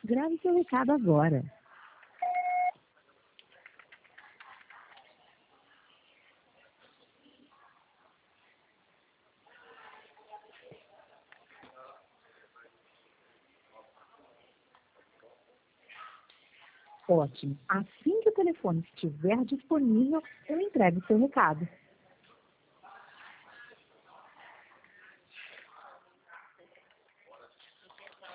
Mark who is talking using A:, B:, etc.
A: Grave seu recado agora. Ótimo. Assim que o telefone estiver disponível, eu entrego o seu recado.